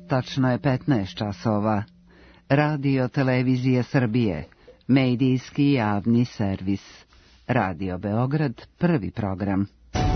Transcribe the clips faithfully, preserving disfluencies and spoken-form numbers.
Tačno je petnaest časova. Radio Televizije Srbije, medijski javni servis. Radio Beograd, prvi program.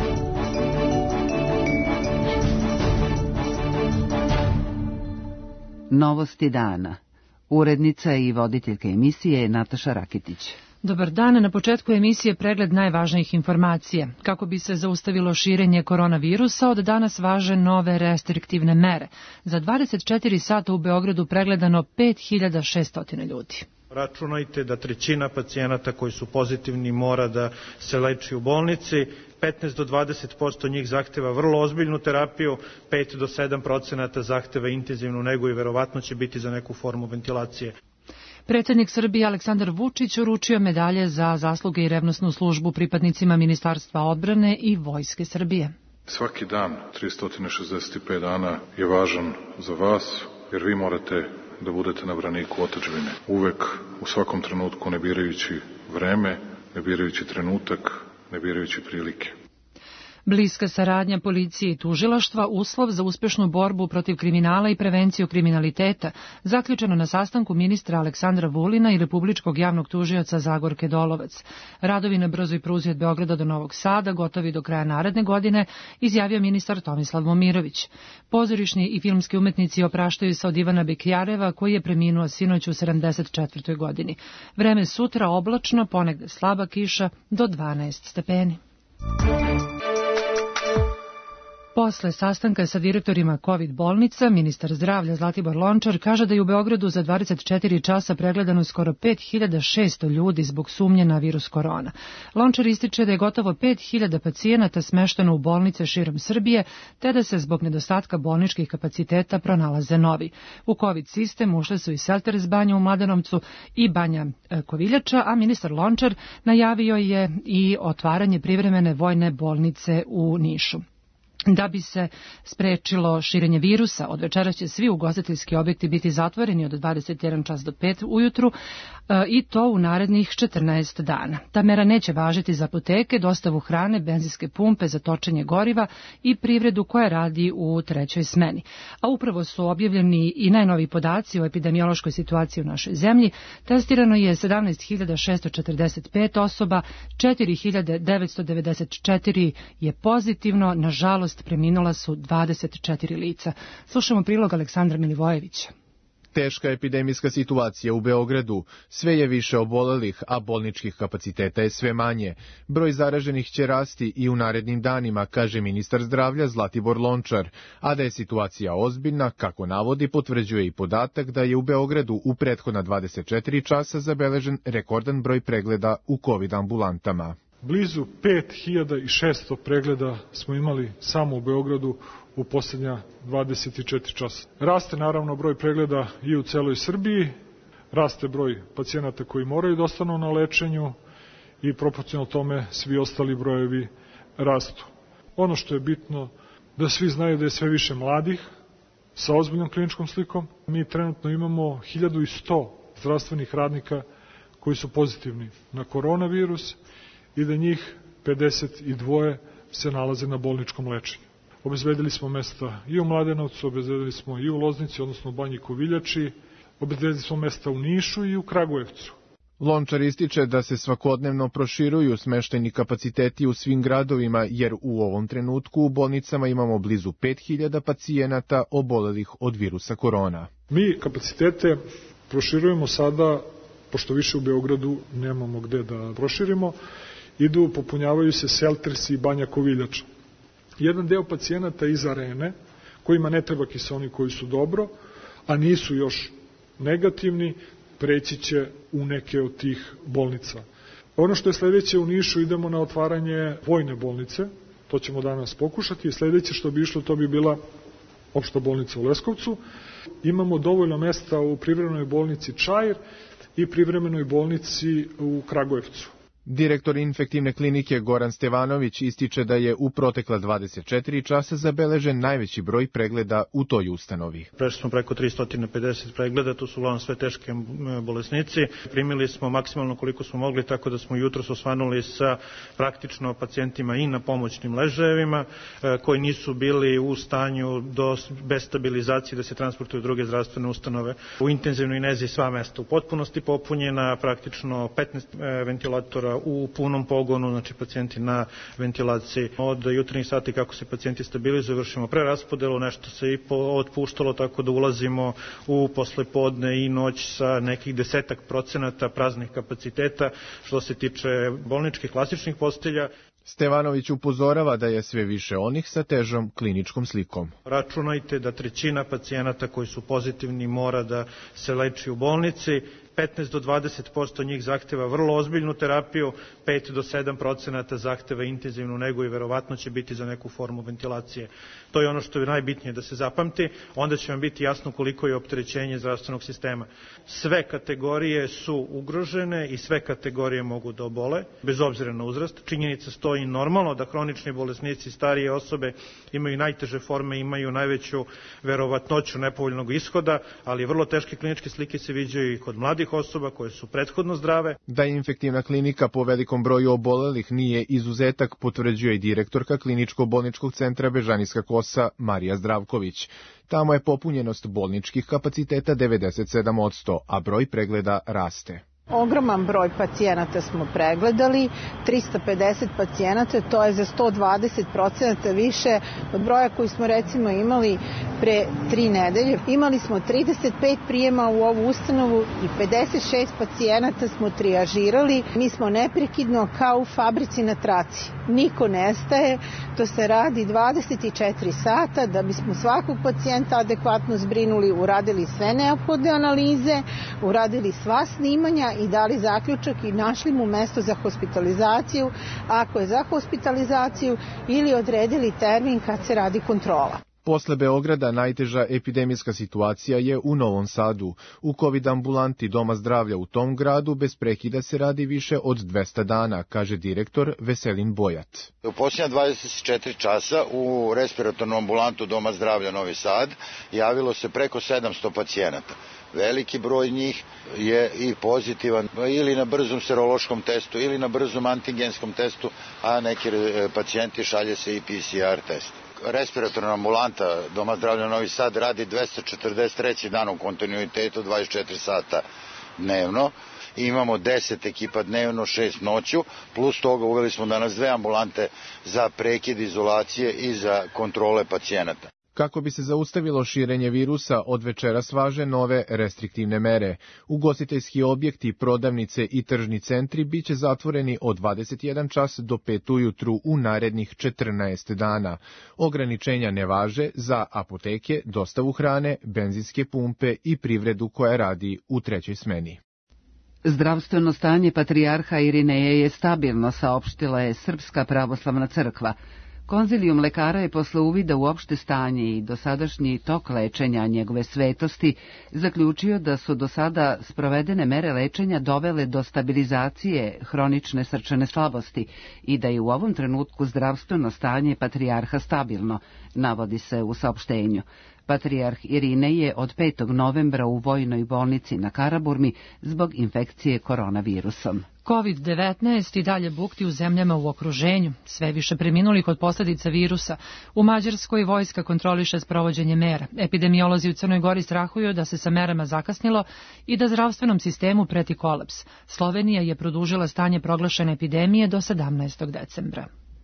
Novosti dana. Urednica i voditeljka emisije je Nataša Rakitić. Dobar dan, na početku emisije pregled najvažnijih informacija. Kako bi se zaustavilo širenje koronavirusa, od danas važe nove restriktivne mere. Za dvadeset četiri sata u Beogradu pregledano pet hiljada šesto ljudi. Računajte da trećina pacijenata koji su pozitivni mora da se leči u bolnici, petnaest do dvadeset posto njih zahteva vrlo ozbiljnu terapiju, pet do sedam procenata zahteva intenzivnu negu i verovatno će biti za neku formu ventilacije. Predsjednik Srbije Aleksandar Vučić uručio medalje za zasluge i revnosnu službu pripadnicima Ministarstva odbrane i Vojske Srbije. Svaki dan, tristo šezdeset pet dana, je važan za vas, jer vi morate da budete na braniku otadžbine. Uvek, u svakom trenutku, ne birajući vreme, ne birajući trenutak, ne birajući prilike. Bliska saradnja policije i tužilaštva uslov za uspešnu borbu protiv kriminala i prevenciju kriminaliteta, zaključeno na sastanku ministra Aleksandra Vulina i republičkog javnog tužioca Zagorke Dolovac. Radovi na brzoj pruzi od Beograda do Novog Sada gotovi do kraja naredne godine, izjavio ministar Tomislav Momirović. Pozorišni i filmski umetnici opraštaju se od Ivana Bekjareva, koji je preminuo sinoć u sedamdeset četvrtoj godini. Vreme sutra oblačno, ponegde slaba kiša do dvanaest stepeni. Posle sastanka sa direktorima COVID bolnica, ministar zdravlja Zlatibor Lončar kaže da je u Beogradu za dvadeset četiri časa pregledano skoro pet hiljada šesto ljudi zbog sumnje na virus korona. Lončar ističe da je gotovo pet hiljada pacijenata smešteno u bolnice širom Srbije, te da se zbog nedostatka bolničkih kapaciteta pronalaze novi. U COVID sistem ušle su i Selteres banja u Mladenovcu i banja Koviljača, a ministar Lončar najavio je i otvaranje privremene vojne bolnice u Nišu. Da bi se sprečilo širenje virusa, od večera će svi ugostiteljski objekti biti zatvoreni od dvadeset jedan čas do pet ujutru i to u narednih četrnaest dana. Ta mera neće važiti za apoteke, dostavu hrane, benzinske pumpe za točenje goriva i privredu koja radi u trećoj smeni. A upravo su objavljeni i najnoviji podaci o epidemiološkoj situaciji u našoj zemlji. Testirano je sedamnaest hiljada šesto četrdeset pet osoba, četiri hiljade devetsto devedeset četiri je pozitivno, nažalost preminula su dvadeset četiri lica. Slušamo prilog Aleksandra Milivojevića. Teška epidemijska situacija u Beogradu, sve je više obolelih, a bolničkih kapaciteta je sve manje. Broj zaraženih će rasti i u narednim danima, kaže ministar zdravlja Zlatibor Lončar, a da je situacija ozbiljna, kako navodi, potvrđuje i podatak da je u Beogradu u prethodna dvadeset četiri časa zabeležen rekordan broj pregleda u COVID ambulantama. Blizu pet hiljada šesto pregleda smo imali samo u Beogradu u posljednja dvadeset četiri časa. Raste naravno broj pregleda i u celoj Srbiji, raste broj pacijenata koji moraju da ostanu na lečenju i proporcionalno tome svi ostali brojevi rastu. Ono što je bitno da svi znaju da je sve više mladih sa ozbiljnom kliničkom slikom. Mi trenutno imamo hiljadu sto zdravstvenih radnika koji su pozitivni na koronavirus i da njih pedeset dva se nalaze na bolničkom lečenju. Obezbedili smo mesta i u Mladenovcu, obezbedili smo i u Loznici, odnosno u Banji Koviljači, obezbedili smo mesta u Nišu i u Kragujevcu. Lončar ističe da se svakodnevno proširuju smeštajni kapaciteti u svim gradovima, jer u ovom trenutku u bolnicama imamo blizu pet hiljada pacijenata obolelih od virusa korona. Mi kapacitete proširujemo sada, pošto više u Beogradu nemamo gde da proširimo, idu, popunjavaju se Seltersi i Banja Koviljača. Jedan deo pacijenata iz Arene, kojima ne treba kiseonik, koji su dobro, a nisu još negativni, preći će u neke od tih bolnica. Ono što je sledeće, u Nišu idemo na otvaranje vojne bolnice, to ćemo danas pokušati, i sledeće što bi išlo, to bi bila opšta bolnica u Leskovcu. Imamo dovoljno mesta u privremenoj bolnici Čair i privremenoj bolnici u Kragujevcu. Direktor infektivne klinike Goran Stevanović ističe da je u protekla dvadeset četiri časa zabeležen najveći broj pregleda u toj ustanovi. Prešli smo preko tristo pedeset pregleda, to su uglavnom sve teške bolesnici. Primili smo maksimalno koliko smo mogli, tako da smo jutros osvanuli sa praktično pacijentima i na pomoćnim ležajevima koji nisu bili u stanju do, bez stabilizacije da se transportuju u druge zdravstvene ustanove. U intenzivnoj nezi sva mesta u potpunosti popunjena, praktično petnaest ventilatora u punom pogonu, znači pacijenti na ventilaciji. Od jutarnjih sati kako se pacijenti stabilizuju, vršimo preraspodelu, nešto se i otpuštalo, tako da ulazimo u poslepodne i noć sa nekih desetak procenata praznih kapaciteta što se tiče bolničkih klasičnih postelja. Stevanović upozorava da je sve više onih sa težom kliničkom slikom. Računajte da trećina pacijenata koji su pozitivni mora da se leči u bolnici, petnaest do dvadeset posto njih zahteva vrlo ozbiljnu terapiju, pet do sedam procenata zahteva intenzivnu negu i verovatno će biti za neku formu ventilacije. To je ono što je najbitnije da se zapamti, onda će vam biti jasno koliko je opterećenje zdravstvenog sistema. Sve kategorije su ugrožene i sve kategorije mogu da obole, bez obzira na uzrast. Činjenica stoji normalno da hronični bolesnici, starije osobe imaju najteže forme, imaju najveću verovatnoću nepovoljnog ishoda, ali vrlo teške kliničke slike se viđaju i kod mladih osoba koje su prethodno zdrave. Da infektivna klinika po velikom broju obolelih nije izuzetak, potvrđuje i direktorka kliničko-bolničkog centra Bežanijska Kosa Marija Zdravković. Tamo je popunjenost bolničkih kapaciteta devedeset sedam posto, a broj pregleda raste. Ogroman broj pacijenata smo pregledali, trista pedeset pacijenata, to je za sto dvadeset procenata više od broja koji smo recimo imali pre tri nedelje. Imali smo trideset pet prijema u ovu ustanovu i pedeset šest pacijenata smo trijažirali. Mi smo neprekidno kao u fabrici na traci. Niko ne staje, to se radi dvadeset četiri sata da bismo svakog pacijenta adekvatno zbrinuli, uradili sve neophodne analize, uradili sva snimanja i dali zaključak i našli mu mesto za hospitalizaciju, ako je za hospitalizaciju, ili odredili termin kad se radi kontrola. Posle Beograda najteža epidemijska situacija je u Novom Sadu. U COVID ambulanti Doma zdravlja u tom gradu bez prekida se radi više od dvesta dana, kaže direktor Veselin Bojat. U posljednja dvadeset četiri časa u respiratornu ambulantu Doma zdravlja Novi Sad javilo se preko sedamsto pacijenata. Veliki broj njih je i pozitivan ili na brzom serološkom testu ili na brzom antigenskom testu, a neki pacijenti šalje se i P C R test. Respiratorna ambulanta Doma zdravlja Novi Sad radi dvesta četrdeset treći dan u kontinuitetu dvadeset četiri sata dnevno. Imamo deset ekipa dnevno, šest noću, plus toga uveli smo danas dve ambulante za prekid izolacije i za kontrole pacijenata. Kako bi se zaustavilo širenje virusa, od večeras važe nove restriktivne mere. Ugostiteljski objekti, prodavnice i tržni centri biće zatvoreni od dvadeset jedan čas do pet ujutru u narednih četrnaest dana. Ograničenja ne važe za apoteke, dostavu hrane, benzinske pumpe i privredu koja radi u trećoj smeni. Zdravstveno stanje patrijarha Irineja je stabilno, saopštila je Srpska pravoslavna crkva. Konzilijum lekara je posle uvida u opšte stanje i dosadašnji tok lečenja njegove svetosti zaključio da su do sada sprovedene mere lečenja dovele do stabilizacije hronične srčane slabosti i da je u ovom trenutku zdravstveno stanje patrijarha stabilno, navodi se u saopštenju. Patrijarh Irinej je od petog novembra u vojnoj bolnici na Karaburmi zbog infekcije koronavirusom. COVID devetnaest i dalje bukti u zemljama u okruženju. Sve više preminulih od posljedica virusa. U Mađarskoj vojska kontroliše sprovođenje mera. Epidemiolozi u Crnoj Gori strahuju da se sa merama zakasnilo i da zdravstvenom sistemu preti kolaps. Slovenija je produžila stanje proglašene epidemije do sedamnaestog decembra.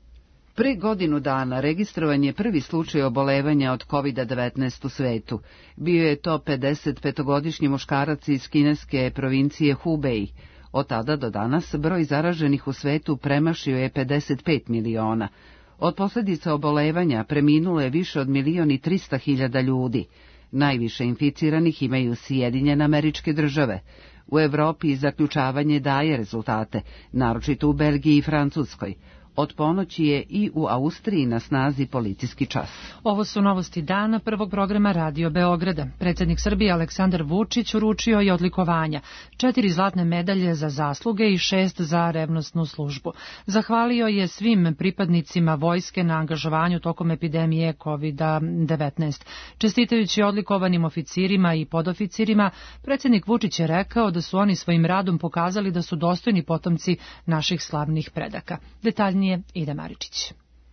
Pre godinu dana registrovan je prvi slučaj obolevanja od COVID devetnaest u svetu. Bio je to pedesetpetogodišnji muškarac iz kineske provincije Hubei. Od tada do danas broj zaraženih u svetu premašio je pedeset pet miliona. Od posljedica obolevanja preminulo je više od milion i trista hiljada ljudi. Najviše inficiranih imaju Sjedinjene Američke Države. U Evropi zaključavanje daje rezultate, naročito u Belgiji i Francuskoj. Od ponoći je i u Austriji na snazi policijski čas. Ovo su novosti dana prvog programa Radio Beograda. Predsjednik Srbije Aleksandar Vučić uručio je odlikovanja, četiri zlatne medalje za zasluge i šest za revnosnu službu. Zahvalio je svim pripadnicima vojske na angažovanju tokom epidemije kovid devetnaest. Čestitajući odlikovanim oficirima i podoficirima, predsjednik Vučić je rekao da su oni svojim radom pokazali da su dostojni potomci naših slavnih predaka. Detaljnije Ida Maričić.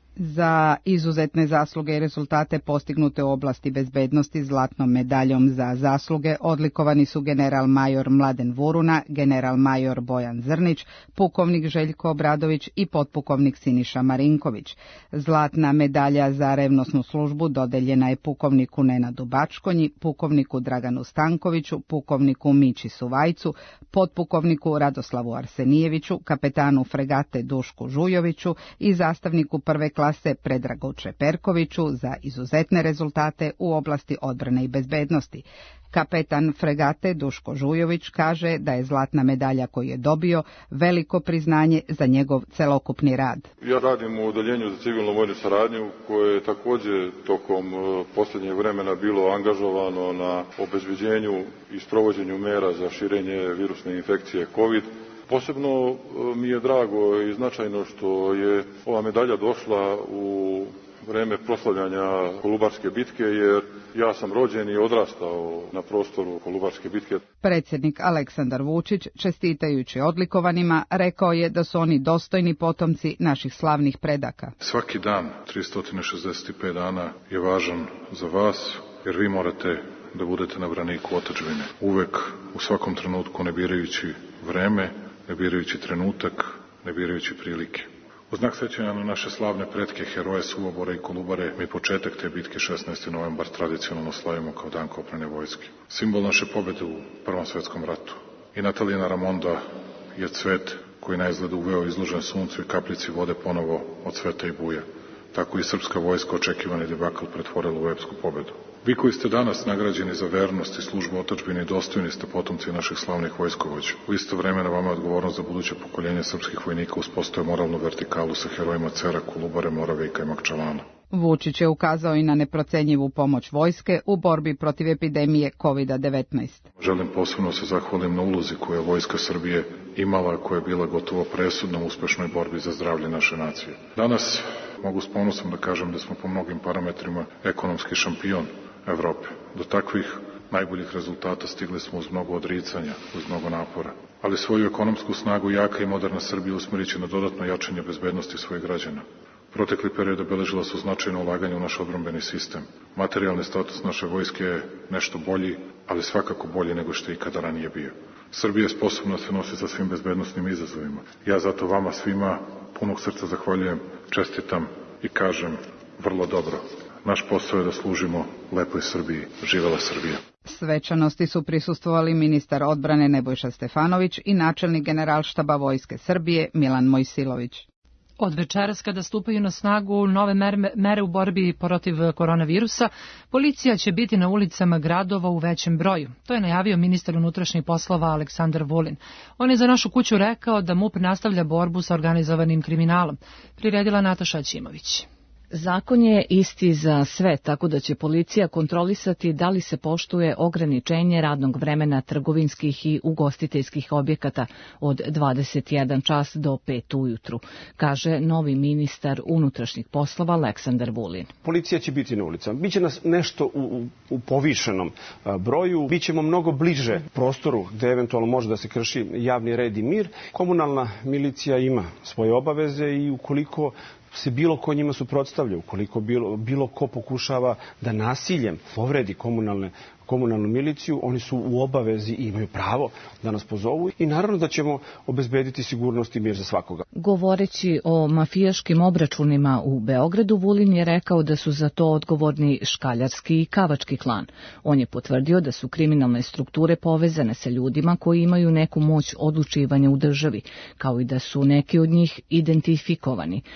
Za izuzetne zasluge i rezultate postignute u oblasti bezbednosti zlatnom medaljom za zasluge odlikovani su general major Mladen Vuruna, general major Bojan Zrnić, pukovnik Željko Obradović i potpukovnik Siniša Marinković. Zlatna medalja za revnosnu službu dodeljena je pukovniku Nenadu Bačkonji, pukovniku Draganu Stankoviću, pukovniku Mići Suvajcu, potpukovniku Radoslavu Arsenijeviću, kapetanu fregate Dušku Žujoviću i zastavniku prve klase Predragu Čeperkoviću za izuzetne rezultate u oblasti odbrane i bezbednosti. Kapetan fregate Duško Žujović kaže da je zlatna medalja koju je dobio veliko priznanje za njegov celokupni rad. Ja radim u odeljenju za civilnu vojnu saradnju koje je također tokom posljednjeg vremena bilo angažovano na obezbeđenju i sprovođenju mera za širenje virusne infekcije COVID. Posebno mi je drago i značajno što je ova medalja došla u vreme proslavljanja Kolubarske bitke, jer ja sam rođen i odrastao na prostoru Kolubarske bitke. Predsjednik Aleksandar Vučić, čestitajući odlikovanima, rekao je da su oni dostojni potomci naših slavnih predaka. Svaki dan, tristo šezdeset pet dana, je važan za vas, jer vi morate da budete na braniku otadžbine. Uvek, u svakom trenutku, ne birajući vreme, ne birajući trenutak, ne birajući prilike. U znak sećanja na naše slavne pretke, heroje Suvobora i Kolubare, mi početak te bitke šesnaestog novembra tradicionalno slavimo kao dan kopnene vojske. Simbol naše pobjede u Prvom svjetskom ratu. I Natalijina Ramonda je cvet koji na izgledu uveo izložen suncu i kapljici vode ponovo od cveta i buja. Tako i srpska vojska očekivani debakl pretvorila u epsku pobjedu. Vi koji ste danas nagrađeni za vernost i službu otadžbini, dostojni ste potomci naših slavnih vojskovođa. U isto vreme na vama je odgovornost za buduće pokoljenje srpskih vojnika uspostaje moralnu vertikalu sa herojima Cera, Kolubare, Moravika i Makčalana. Vučić je ukazao i na neprocenjivu pomoć vojske u borbi protiv epidemije kovid devetnaest. Želim posebno se zahvalim na ulozi koju je Vojska Srbije imala, koja je bila gotovo presudna u uspešnoj borbi za zdravlje naše nacije. Danas mogu s ponosom da kažem da smo po mnogim parametrima ekonomski šampion Evrope. Do takvih najboljih rezultata stigli smo uz mnogo odricanja, uz mnogo napora. Ali svoju ekonomsku snagu jaka i moderna Srbija usmjerit će na dodatno jačanje bezbednosti svojih građana. Protekli period obeležila su značajno ulaganje u naš odbrambeni sistem. Materijalni status naše vojske je nešto bolji, ali svakako bolji nego što je ikada ranije bio. Srbija je sposobna se nositi sa svim bezbednosnim izazovima. Ja zato vama svima punog srca zahvaljujem, čestitam i kažem vrlo dobro. Naš posao je da služimo lepoj Srbiji. Živela Srbija. Svečanosti su prisustvovali ministar odbrane Nebojša Stefanović i načelnik Generalštaba Vojske Srbije Milan Mojsilović. Od večeras, kada stupaju na snagu nove mere u borbi protiv koronavirusa, policija će biti na ulicama gradova u većem broju. To je najavio ministar unutrašnjih poslova Aleksandar Vulin. On je za Našu kuću rekao da MUP nastavlja borbu sa organizovanim kriminalom. Priredila Nataša Ćimović. Zakon je isti za sve, tako da će policija kontrolisati da li se poštuje ograničenje radnog vremena trgovinskih i ugostiteljskih objekata od dvadeset jedan čas do pet ujutru, kaže novi ministar unutrašnjih poslova Aleksandar Vulin. Policija će biti na ulicama. Biće nas nešto u, u povišenom broju. Bićemo mnogo bliže prostoru gde eventualno može da se krši javni red i mir. Komunalna milicija ima svoje obaveze i ukoliko se bilo ko njima suprotstavlja, ukoliko bilo, bilo ko pokušava da nasiljem povredi komunalne komunalnu miliciju, oni su u obavezi i imaju pravo da nas pozovu i naravno da ćemo obezbediti sigurnost i mir za svakoga. Govoreći o mafijaškim obračunima u Beogradu, Vulin je rekao da su za to odgovorni škaljarski i kavački klan. On je potvrdio da su kriminalne strukture povezane sa ljudima koji imaju neku moć odlučivanja u državi, kao i da su neki od njih identifikovani, ali će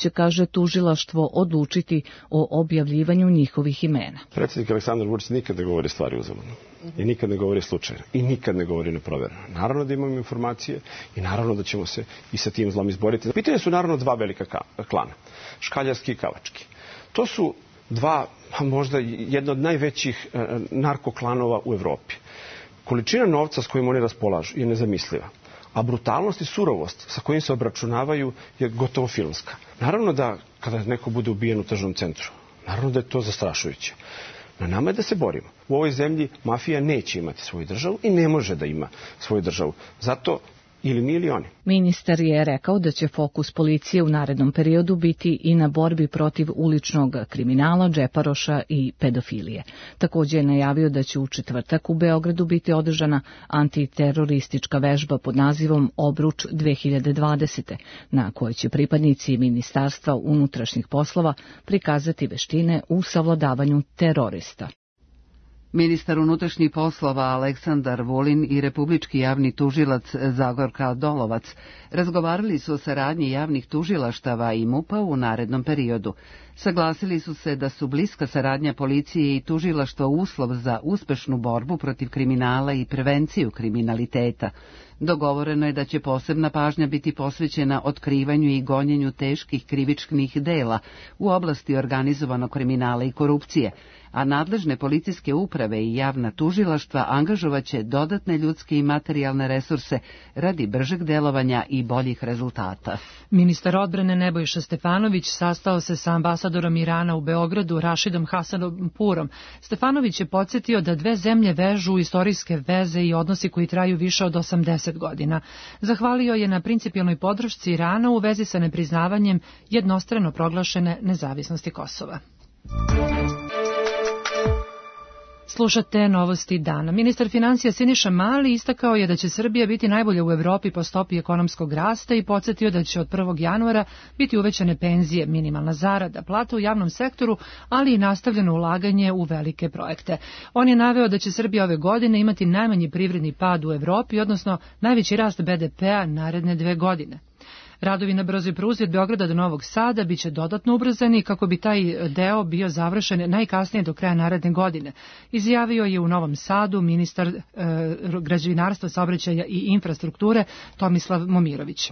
će, kaže, tužilaštvo odlučiti o objavljivanju njihovih imena. Predsjednik Aleksandar Vučić nikad ne govori stvari uzaludno. I nikad ne govori slučajno. I nikad ne govori neprovereno. Naravno da imamo informacije i naravno da ćemo se i sa tim zlom izboriti. Pitanje su naravno dva velika klana. Škaljarski i Kavački. To su dva, možda jedna od najvećih narkoklanova u Evropi. Količina novca s kojim oni raspolažu je nezamisliva. A brutalnost i surovost sa kojim se obračunavaju je gotovo filmska. Naravno da kada neko bude ubijen u tržnom centru, naravno da je to zastrašujuće. Na nama je da se borimo. U ovoj zemlji mafija neće imati svoju državu i ne može da ima svoju državu. Zato ili mi ili oni. Ministar je rekao da će fokus policije u narednom periodu biti i na borbi protiv uličnog kriminala, džeparoša i pedofilije. Također je najavio da će u četvrtak u Beogradu biti održana antiteroristička vežba pod nazivom Obruč dve hiljade dvadesete, na kojoj će pripadnici Ministarstva unutrašnjih poslova prikazati veštine u savladavanju terorista. Ministar unutrašnjih poslova Aleksandar Vulin i republički javni tužilac Zagorka Dolovac razgovarali su o saradnji javnih tužilaštava i MUP-a u narednom periodu. Saglasili su se da su bliska saradnja policije i tužilaštva uslov za uspešnu borbu protiv kriminala i prevenciju kriminaliteta. Dogovoreno je da će posebna pažnja biti posvećena otkrivanju i gonjenju teških krivičnih dela u oblasti organizovanog kriminala i korupcije, a nadležne policijske uprave i javna tužilaštva angažovaće dodatne ljudske i materijalne resurse radi bržeg delovanja i boljih rezultata. Ministar odbrane Nebojša Stefanović sastao se sa ambasadorom Irana u Beogradu Rašidom Hasanpurom. Stefanović je podsjetio da dve zemlje vežu istorijske veze i odnosi koji traju više od osamdeset godina. Zahvalio je na principijelnoj podršci Irana u vezi sa nepriznavanjem jednostrano proglašene nezavisnosti Kosova. Slušate novosti dana. Ministar financija Siniša Mali istakao je da će Srbija biti najbolja u Evropi po stopi ekonomskog rasta i podsjetio da će od prvog januara biti uvećane penzije, minimalna zarada, plata u javnom sektoru, ali i nastavljeno ulaganje u velike projekte. On je naveo da će Srbija ove godine imati najmanji privredni pad u Evropi, odnosno najveći rast be de pea naredne dve godine. Radovi na brzoj pruzi od Beograda do Novog Sada biće dodatno ubrzani kako bi taj deo bio završen najkasnije do kraja naredne godine. Izjavio je u Novom Sadu ministar e, građevinarstva, saobraćaja i infrastrukture Tomislav Momirović.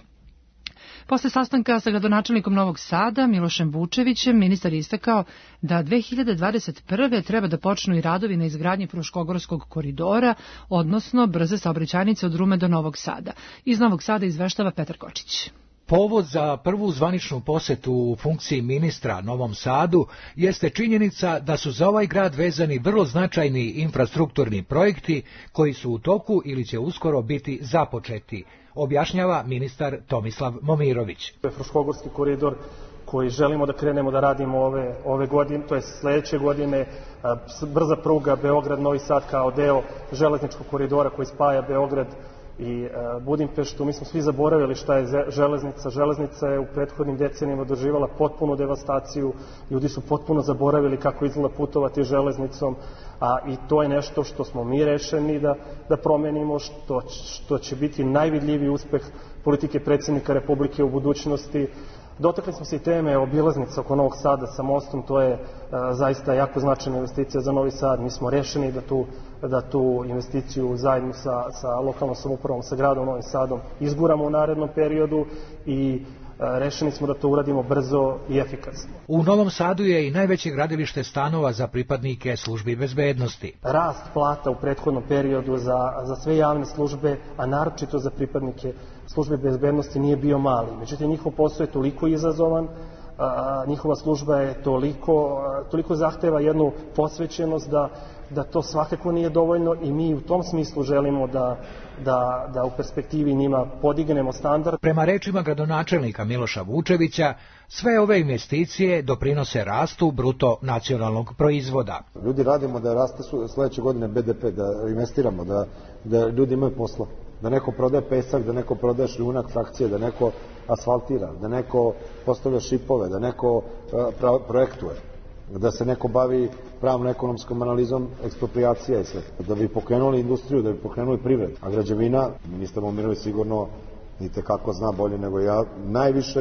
Posle sastanka sa gradonačelnikom Novog Sada, Milošem Vučevićem, ministar je istakao da dve hiljade dvadeset prve treba da počnu i radovi na izgradnji Fruškogorskog koridora, odnosno brze saobraćajnice od Rume do Novog Sada. Iz Novog Sada izveštava Petar Kočić. Povod za prvu zvaničnu posetu u funkciji ministra Novom Sadu jeste činjenica da su za ovaj grad vezani vrlo značajni infrastrukturni projekti koji su u toku ili će uskoro biti započeti, objašnjava ministar Tomislav Momirović. Fruškogorski koridor koji želimo da krenemo da radimo ove, ove godine, to je sledeće godine, brza pruga Beograd-Novi Sad kao deo železničkog koridora koji spaja Beograd i Budimpeštu. Mi smo svi zaboravili šta je železnica. Železnica je u prethodnim decenijama doživala potpunu devastaciju. Ljudi su potpuno zaboravili kako izgleda putovati železnicom, a i to je nešto što smo mi rešeni da, da promenimo, što, što će biti najvidljiviji uspeh politike predsjednika Republike u budućnosti. Dotakli smo se i teme obilaznice oko Novog Sada sa mostom, to je a, zaista jako značajna investicija za Novi Sad. Mi smo rešeni da tu, da tu investiciju zajedno sa, sa lokalnom samoupravom, sa gradom Novim Sadom izguramo u narednom periodu i a, rešeni smo da to uradimo brzo i efikasno. U Novom Sadu je i najveće gradilište stanova za pripadnike službi bezbednosti. Rast plata u prethodnom periodu za, za sve javne službe, a naročito za pripadnike službe bezbednosti nije bio mali. Međutim, njihov posao je toliko izazovan, a, njihova služba je toliko, a, toliko zahteva jednu posvećenost da, da to svakako nije dovoljno i mi u tom smislu želimo da, da, da u perspektivi njima podignemo standard. Prema rečima gradonačelnika Miloša Vučevića, sve ove investicije doprinose rastu bruto nacionalnog proizvoda. Ljudi radimo da raste sledeće godine be de pe, da investiramo, da, da ljudi imaju posla. Da neko prodaje pesak, da neko prodaje šljunak, frakcije, da neko asfaltira, da neko postavlja šipove, da neko uh, projektuje, da se neko bavi pravno-ekonomskom analizom ekspropriacija i sve. Da bi pokrenuli industriju, da bi pokrenuli privred. A građevina, ministar Momirović sigurno i tekako zna bolje nego ja, najviše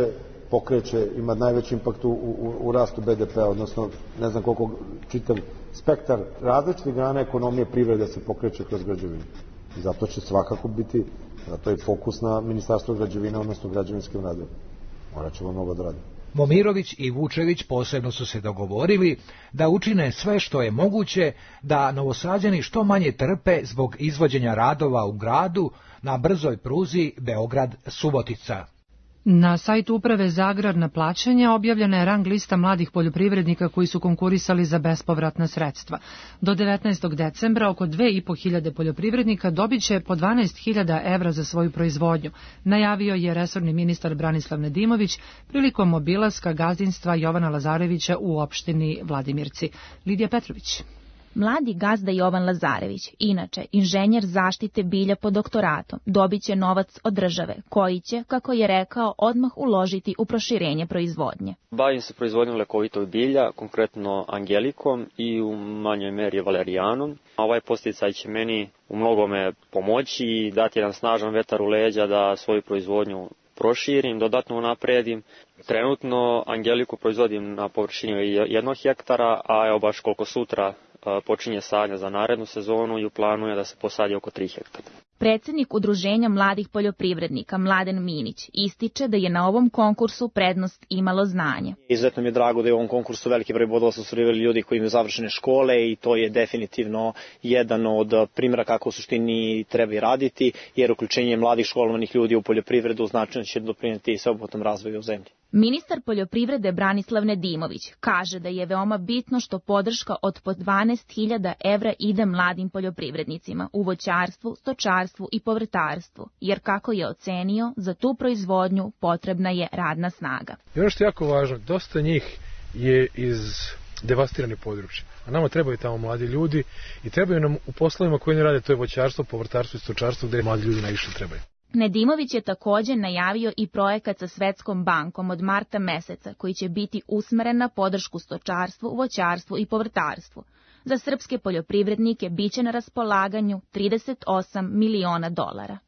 pokreće, ima najveći impakt u, u, u rastu be de pea, odnosno ne znam koliko čitav spektar različitih grana ekonomije privrede se pokreće kroz građevinu. I zato će svakako biti, zato je fokus na Ministarstvo građevine, odnosno građevinskim radovima. Morat ćemo mnogo da radimo. Momirović i Vučević posebno su se dogovorili da učine sve što je moguće da Novosađani što manje trpe zbog izvođenja radova u gradu na brzoj pruzi Beograd-Subotica. Na sajtu Uprave za agrarna plaćanja objavljena je rang lista mladih poljoprivrednika koji su konkurisali za bespovratna sredstva. Do devetnaestog decembra oko dve i po hiljade poljoprivrednika dobit će po dvanaest hiljada evra za svoju proizvodnju, najavio je resorni ministar Branislav Nedimović prilikom obilaska gazdinstva Jovana Lazarevića u opštini Vladimirci. Lidija Petrović. Mladi gazda Jovan Lazarević, inače inženjer zaštite bilja po doktoratu, dobit će novac od države, koji će, kako je rekao, odmah uložiti u proširenje proizvodnje. Bavim se proizvodnjom lekovitog bilja, konkretno angelikom i u manjoj meri valerijanom. Ovaj podsticaj će meni u mnogome pomoći i dati jedan snažan vetar u leđa da svoju proizvodnju proširim, dodatno unapredim. Trenutno angeliku proizvodim na površini jednog hektara, a evo baš koliko sutra počinje sadnja za narednu sezonu i u planu je da se posadi oko tri hektara. Predsjednik Udruženja mladih poljoprivrednika Mladen Minić ističe da je na ovom konkursu prednost imalo znanje. Izuzetno mi je drago da je u ovom konkursu veliki broj bodova su ostvarivali ljudi koji imaju završene škole i to je definitivno jedan od primjera kako u suštini treba i raditi, jer uključenje mladih školovanih ljudi u poljoprivredu značajno će doprinijeti sveobuhvatnom razvoju u zemlji. Ministar poljoprivrede Branislav Nedimović kaže da je veoma bitno što podrška od po dvanaest hiljada evra ide mladim poljoprivrednicima u voćarstvu, stočarstvu i povrtarstvu, jer kako je ocenio, za tu proizvodnju potrebna je radna snaga. I ono što je jako važno, dosta njih je iz devastiranih područja, a nama trebaju tamo mladi ljudi i trebaju nam u poslovima koji ne rade, to je voćarstvo, povrtarstvo i stočarstvo, gde mladi ljudi najviše trebaju. Nedimović je također najavio i projekat sa Svetskom bankom od marta meseca koji će biti usmeren na podršku stočarstvu, voćarstvu i povrtarstvu. Za srpske poljoprivrednike biće na raspolaganju trideset osam miliona dolara.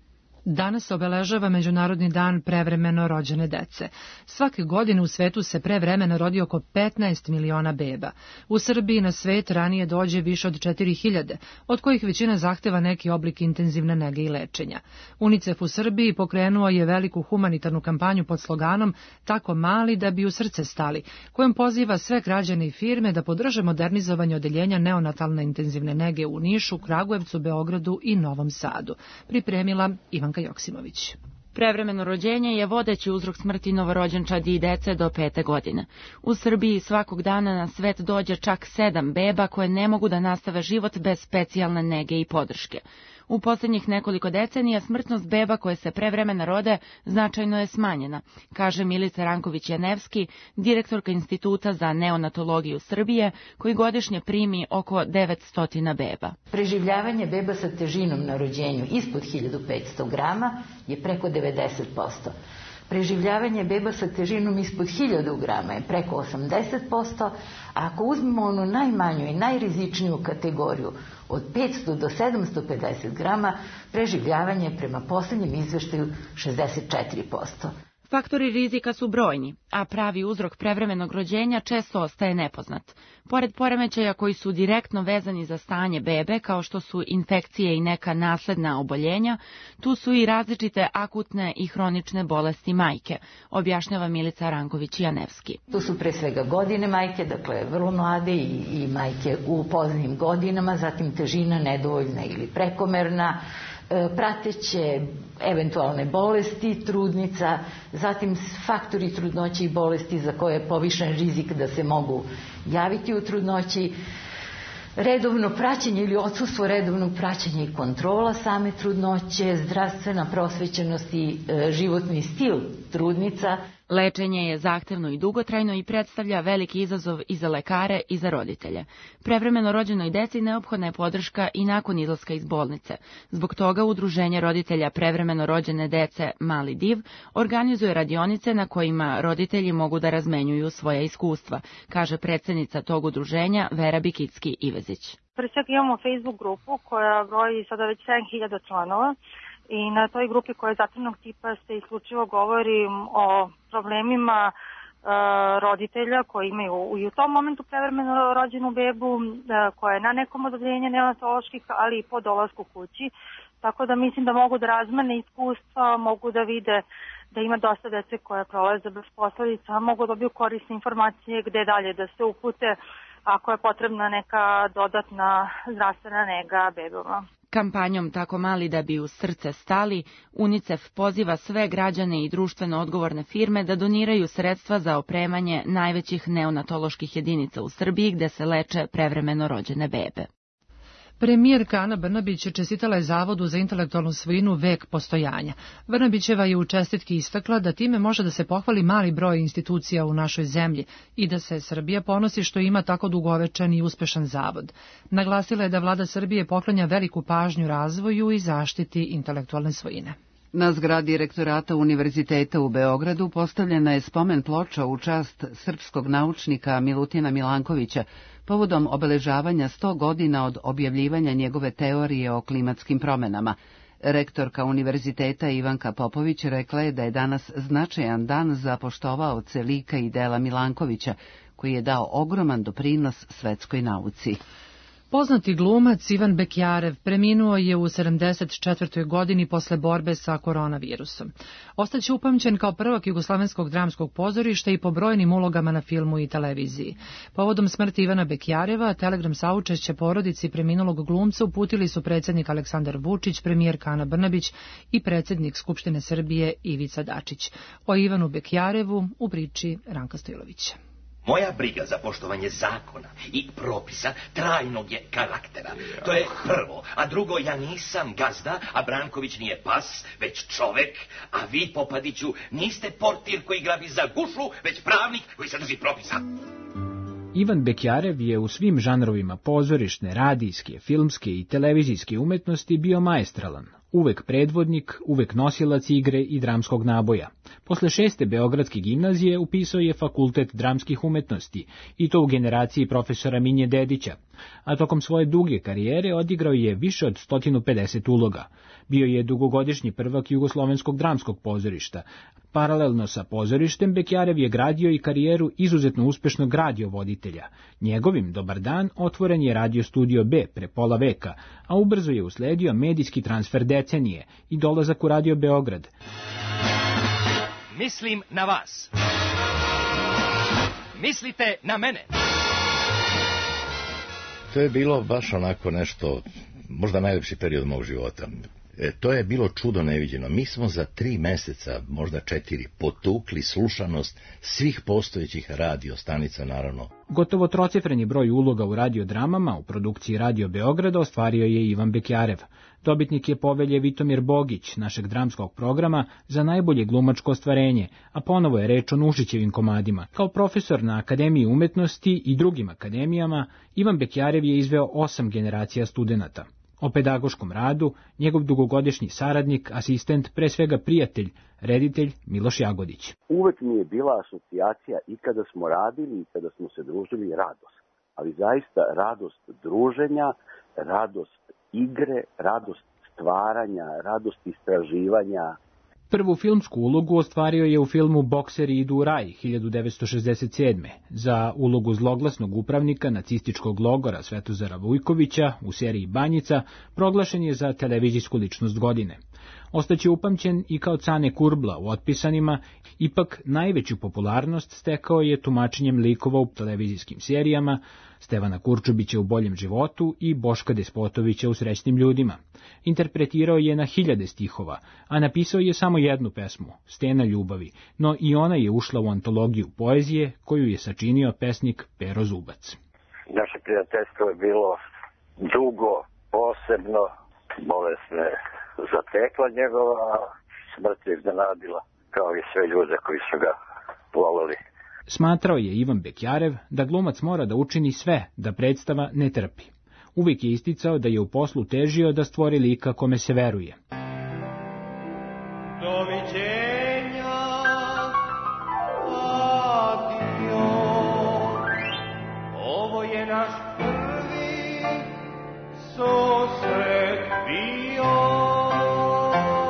Danas obeležava Međunarodni dan prevremeno rođene dece. Svake godine u svetu se prevremeno rodi oko petnaest miliona beba. U Srbiji na svet ranije dođe više od četiri hiljade, od kojih većina zahteva neki oblik intenzivne nege i lečenja. UNICEF u Srbiji pokrenuo je veliku humanitarnu kampanju pod sloganom Tako mali da bi u srce stali, kojom poziva sve građane i firme da podrže modernizovanje odeljenja neonatalne intenzivne nege u Nišu, Kragujevcu, Beogradu i Novom Sadu. Pripremila Ivanka Joksimović. Prevremeno rođenje je vodeći uzrok smrti novorođenčadi i dece do pete godine. U Srbiji svakog dana na svet dođe čak sedam beba koje ne mogu da nastave život bez specijalne nege i podrške. U posljednjih nekoliko decenija smrtnost beba koje se prevremeno rode značajno je smanjena, kaže Milica Ranković-Janevski, direktorka Instituta za neonatologiju Srbije, koji godišnje primi oko devetsto beba. Preživljavanje beba sa težinom na rođenju ispod hiljadu petsto grama je preko devedeset posto. Preživljavanje beba sa težinom ispod hiljadu grama je preko osamdeset posto, a ako uzmemo onu najmanju i najrizičniju kategoriju od petsto do sedamsto pedeset grama, preživljavanje je prema posljednjem izveštaju šezdeset četiri posto. Faktori rizika su brojni, a pravi uzrok prevremenog rođenja često ostaje nepoznat. Pored poremećaja koji su direktno vezani za stanje bebe, kao što su infekcije i neka nasledna oboljenja, tu su i različite akutne i hronične bolesti majke, objašnjava Milica Ranković-Janevski. Tu su pre svega godine majke, dakle vrlo mlade i, i majke u poznim godinama, zatim težina nedovoljna ili prekomerna, prateće eventualne bolesti trudnica, zatim faktori trudnoće i bolesti za koje je povišen rizik da se mogu javiti u trudnoći, redovno praćenje ili odsustvo redovnog praćenja i kontrola same trudnoće, zdravstvena prosvećenost i e, životni stil trudnica. Lečenje je zahtevno i dugotrajno i predstavlja veliki izazov i za lekare i za roditelje. Prevremeno rođenoj deci neophodna je podrška i nakon izlaska iz bolnice. Zbog toga Udruženje roditelja prevremeno rođene dece Mali div organizuje radionice na kojima roditelji mogu da razmenjuju svoja iskustva, kaže predsjednica tog udruženja Vera Bikicki-Ivezić. Pre svega imamo Facebook grupu koja broji sada već sedam hiljada članova i na toj grupi koja je zatvorenog tipa se isključivo govori o problemima roditelja koji imaju i u tom momentu prevremeno rođenu bebu koja je na nekom od odeljenja neonatoloških, ali i po dolasku kući. Tako da mislim da mogu da razmene iskustva, mogu da vide da ima dosta dece koje prolaze bez posledica, mogu da dobiju korisne informacije gde dalje da se upute ako je potrebna neka dodatna zdravstvena nega bebama. Kampanjom Tako mali da bi u srce stali, UNICEF poziva sve građane i društveno odgovorne firme da doniraju sredstva za opremanje najvećih neonatoloških jedinica u Srbiji gde se leče prevremeno rođene bebe. Premijerka Ana Brnabić čestitala je Zavodu za intelektualnu svojinu vek postojanja. Brnabićeva je u čestitki istakla da time može da se pohvali mali broj institucija u našoj zemlji i da se Srbija ponosi što ima tako dugovečan i uspešan zavod. Naglasila je da vlada Srbije poklanja veliku pažnju razvoju i zaštiti intelektualne svojine. Na zgradi rektorata Univerziteta u Beogradu postavljena je spomen ploča u čast srpskog naučnika Milutina Milankovića povodom obeležavanja sto godina od objavljivanja njegove teorije o klimatskim promenama. Rektorka univerziteta Ivanka Popović rekla je da je danas značajan dan za poštovaoce lika i dela Milankovića, koji je dao ogroman doprinos svetskoj nauci. Poznati glumac Ivan Bekjarev preminuo je u sedamdeset četvrtoj godini posle borbe sa koronavirusom. Ostaće upamćen kao prvak jugoslovenskog dramskog pozorišta i po brojnim ulogama na filmu i televiziji. Povodom smrti Ivana Bekjareva, telegram saučešća porodici preminulog glumca uputili su predsjednik Aleksandar Vučić, premijerka Ana Brnabić i predsjednik Skupštine Srbije Ivica Dačić. O Ivanu Bekjarevu u priči Ranka Stojlovića. Moja briga za poštovanje zakona i propisa trajnog je karaktera. To je prvo. A drugo, ja nisam gazda, a Branković nije pas, već čovek. A vi, Popadiću, niste portir koji grabi za gušu, već pravnik koji se drži propisa. Ivan Bekjarev je u svim žanrovima pozorišne, radijske, filmske i televizijske umetnosti bio maestralan. Uvek predvodnik, uvek nosilac igre i dramskog naboja. Posle šeste Beogradske gimnazije upisao je Fakultet dramskih umetnosti, i to u generaciji profesora Minje Dedića, a tokom svoje duge karijere odigrao je više od sto pedeset uloga. Bio je dugogodišnji prvak Jugoslovenskog dramskog pozorišta. Paralelno sa pozorištem, Bekjarev je gradio i karijeru izuzetno uspešnog radiovoditelja. Njegovim Dobar dan otvoren je Radio Studio B pre pola veka, a ubrzo je usledio medijski transfer decenije i dolazak u Radio Beograd. Mislim na vas. Mislite na mene. To je bilo baš onako nešto, možda najlepši period mog života. E, to je bilo čudo neviđeno. Mi smo za tri meseca, možda četiri, potukli slušanost svih postojećih radio stanica, naravno. Gotovo trocifreni broj uloga u radiodramama u produkciji Radio Beograda ostvario je Ivan Bekjarev. Dobitnik je povelje Vitomir Bogić, našeg dramskog programa, za najbolje glumačko ostvarenje, a ponovo je reč o Nušićevim komadima. Kao profesor na Akademiji umetnosti i drugim akademijama, Ivan Bekjarev je izveo osam generacija studenata. O pedagoškom radu, njegov dugogodišnji saradnik, asistent, pre svega prijatelj, reditelj Miloš Jagodić. Uvek mi je bila asocijacija i kada smo radili i kada smo se družili radost. Ali zaista radost druženja, radost igre, radost stvaranja, radost istraživanja. Prvu filmsku ulogu ostvario je u filmu Bokseri idu u raj hiljadu devetsto šezdeset sedme. Za ulogu zloglasnog upravnika nacističkog logora Svetozara Vujkovića u seriji Banjica proglašen je za televizijsku ličnost godine. Ostaće upamćen i kao Cane Kurbla u Otpisanima, ipak najveću popularnost stekao je tumačenjem likova u televizijskim serijama Stevana Kurčubića u Boljem životu i Boška Despotovića u Srećnim ljudima. Interpretirao je na hiljade stihova, a napisao je samo jednu pesmu, Stena ljubavi, no i ona je ušla u antologiju poezije koju je sačinio pesnik Pero Zubac. Naše prijateljstvo je bilo dugo, posebno, bolest me zatekla njegova, smrt je iznenadila, kao i sve ljude koji su ga voleli. Smatrao je Ivan Bekjarev da glumac mora da učini sve da predstava ne trpi. Uvijek je isticao da je u poslu težio da stvori lika kome se veruje. Doviđenja, adio, ovo je naš prvi susret bio.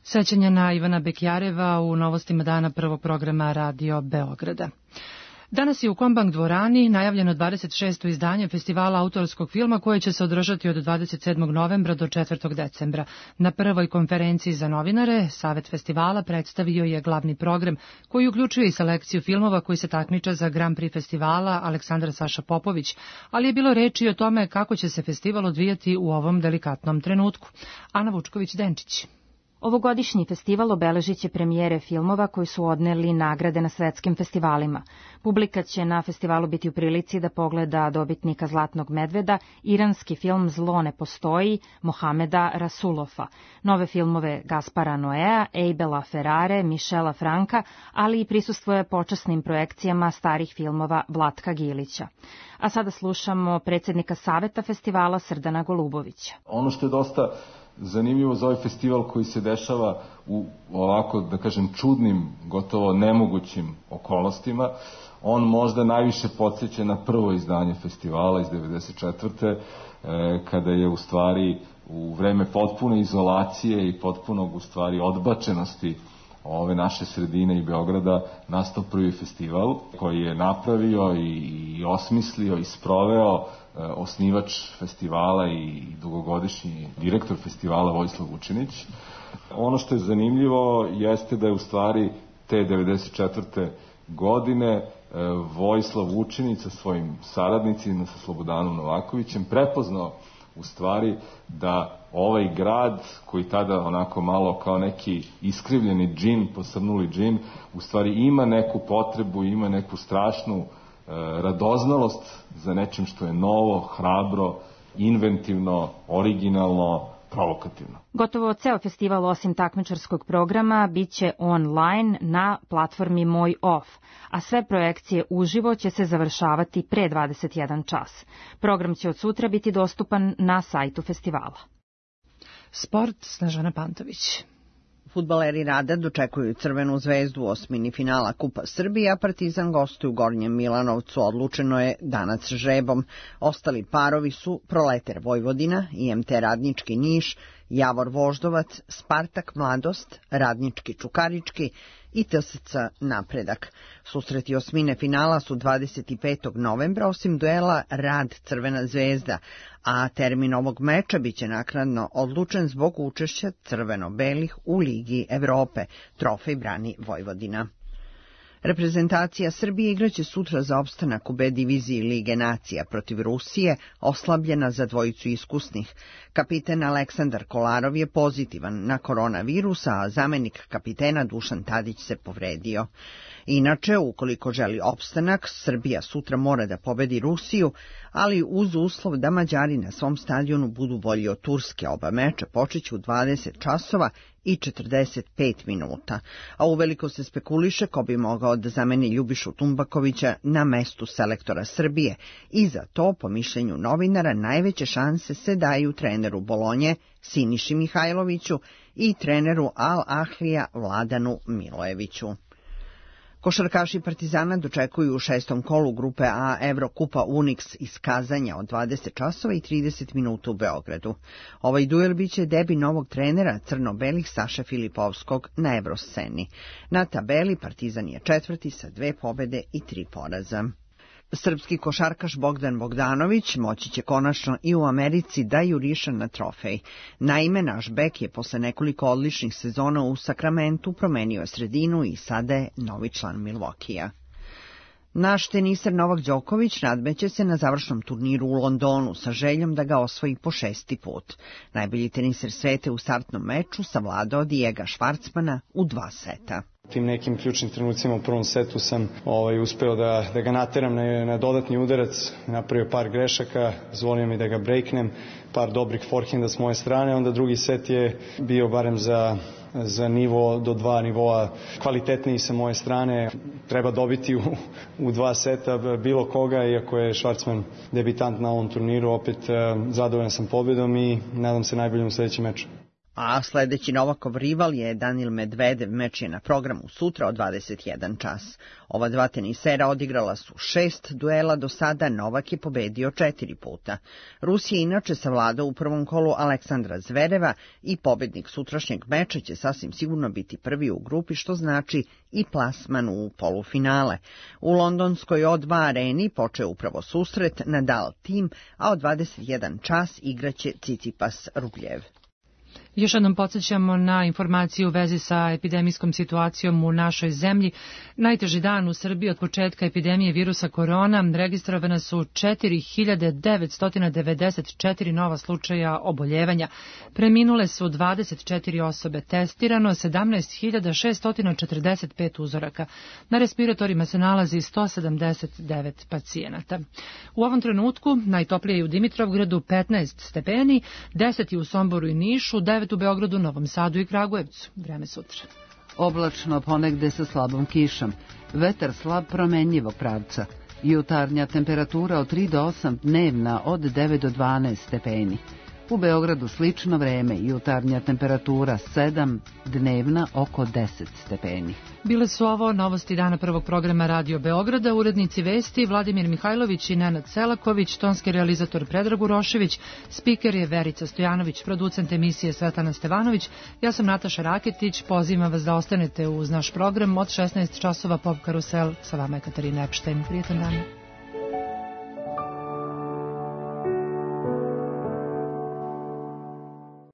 Sećanja na Ivana Bekjareva u novostima dana prvog programa Radio Beograda. Danas je u Kombank dvorani najavljeno dvadeset šesto izdanje festivala autorskog filma koje će se održati od dvadeset sedmog novembra do četvrtog decembra. Na prvoj konferenciji za novinare Savet festivala predstavio je glavni program koji uključuje i selekciju filmova koji se takmiče za Grand Prix festivala Aleksandar Saša Popović, ali je bilo reči o tome kako će se festival odvijati u ovom delikatnom trenutku. Ana Vučković-Denčić. Ovogodišnji festival obeležit će premijere filmova koji su odneli nagrade na svetskim festivalima. Publika će na festivalu biti u prilici da pogleda dobitnika Zlatnog medveda, iranski film Zlo ne postoji, Mohameda Rasulofa, nove filmove Gaspara Noea, Eibela Ferrare, Mišela Franka, ali i prisustvuje počasnim projekcijama starih filmova Vlatka Gilića. A sada slušamo predsjednika Saveta festivala Srdana Golubovića. Ono što je dosta zanimljivo za ovaj festival koji se dešava u ovako, da kažem, čudnim, gotovo nemogućim okolnostima, on možda najviše podsjeća na prvo izdanje festivala iz devedeset četvrte. kada je u stvari u vreme potpune izolacije i potpunog u stvari odbačenosti ove naše sredine i Beograda nastao prvi festival koji je napravio i, i osmislio i sproveo osnivač festivala i dugogodišnji direktor festivala Vojislav Vučinić. Ono što je zanimljivo jeste da je u stvari te devedeset četvrte godine Vojislav Vučinić sa svojim saradnicima, sa Slobodanom Novakovićem, prepoznao u stvari da ovaj grad, koji tada onako malo kao neki iskrivljeni džin, posrnuli džin, u stvari ima neku potrebu, ima neku strašnu radoznalost za nečim što je novo, hrabro, inventivno, originalno, provokativno. Gotovo ceo festival osim takmičarskog programa biće online na platformi Moj Off, a sve projekcije uživo će se završavati pre dvadeset jedan čas. Program će od sutra biti dostupan na sajtu festivala. Sport, Snežana Pantović. Fudbaleri Rada dočekuju Crvenu zvezdu u osmini finala Kupa Srbije, a Partizan gostuje u Gornjem Milanovcu. Odlučeno je danas žrebom. Ostali parovi su Proleter Vojvodina, I M T Radnički Niš, Javor Voždovac, Spartak Mladost, Radnički Čukarički i T S C Napredak. Susreti osmine finala su dvadeset petog novembra, osim duela Rad Crvena zvezda, a termin ovog meča biće naknadno odlučen zbog učešća crveno-belih u Ligi Evrope. Trofej brani Vojvodina. Reprezentacija Srbije igraće sutra za opstanak u B diviziji Lige nacija protiv Rusije, oslabljena za dvojicu iskusnih. Kapiten Aleksandar Kolarov je pozitivan na koronavirus, a zamenik kapitena Dušan Tadić se povredio. Inače, ukoliko želi opstanak, Srbija sutra mora da pobedi Rusiju, ali uz uslov da Mađari na svom stadionu budu bolji od Turske. Oba meča počeće u dvadeset časova i četrdeset pet minuta, a uveliko se spekuliše ko bi mogao da zameni Ljubišu Tumbakovića na mestu selektora Srbije i za to, po mišljenju novinara, najveće šanse se daju treneru Bolonje Siniši Mihajloviću i treneru Al Ahlija Vladanu Milojeviću. Košarkaši Partizana dočekuju u šestom kolu grupe A Evrokupa Unix iz Kazanja od dvadeset časova i trideset minuta u Beogradu. Ovaj duel biće debi novog trenera crno-belih Saše Filipovskog na Evrosceni. Na tabeli Partizan je četvrti sa dve pobede i tri poraza. Srpski košarkaš Bogdan Bogdanović moći će konačno i u Americi da juriša na trofej. Naime, naš bek je posle nekoliko odličnih sezona u Sakramentu promenio sredinu i sada je novi član Milwaukeea. Naš teniser Novak Đoković nadmeće se na završnom turniru u Londonu sa željom da ga osvoji po šesti put. Najbolji teniser sveta u startnom meču savladao Diega Švarcmana u dva seta. Tim nekim ključnim trenucima u prvom setu sam ovaj, uspeo da, da ga nateram na, na dodatni udarac, napravio par grešaka, zvolio mi da ga breaknem, par dobrih forehenda s moje strane, onda drugi set je bio barem za, za nivo do dva nivoa kvalitetniji sa moje strane. Treba dobiti u, u dva seta bilo koga, iako je Švarcman debitant na ovom turniru, opet zadovoljan sam pobjedom i nadam se najboljim u sljedećem meču. A sledeći Novakov rival je Danil Medvedev, meč je na programu sutra od dvadeset jedan čas. Ova dva tenisera odigrala su šest duela do sada, Novak je pobedio četiri puta. Rusija inače savladao u prvom kolu Aleksandra Zvereva i pobednik sutrašnjeg meča će sasvim sigurno biti prvi u grupi, što znači i plasman u polufinale. U londonskoj O dva areni počeo upravo susret Nadal Tim, a od dvadeset jedan čas igraće Cicipas Rubljev. Još jednom podsjećamo na informaciju u vezi sa epidemijskom situacijom u našoj zemlji. Najteži dan u Srbiji od početka epidemije virusa korona, registrovane su četiri hiljade devetsto devedeset četiri nova slučaja oboljevanja. Preminule su dvadeset četiri osobe, testirano sedamnaest hiljada šesto četrdeset pet uzoraka. Na respiratorima se nalazi sto sedamdeset devet pacijenata. U ovom trenutku najtoplije je u Dimitrovgradu petnaest stepeni, deset je u Somboru i Nišu, devet u Beogradu, Novom Sadu i Kragujevcu. Vreme sutra. Oblačno ponegde sa slabom kišom. Vetar slab promenljivog pravca. Jutarnja temperatura od tri do osam, dnevna od devet do dvanaest stepeni. U Beogradu slično vreme, jutarnja temperatura sedam, dnevna oko deset stepeni. Bile su ovo novosti dana prvog programa Radio Beograda, urednici vesti Vladimir Mihajlović i Nenad Selaković, tonski realizator Predrag Urošević, spiker je Verica Stojanović, producent emisije Svetlana Stevanović, ja sam Nataša Raketić, pozivam vas da ostanete uz naš program od šesnaest časova Pop Karusel, sa vama je Katarina Epštajn. Prijetan dan.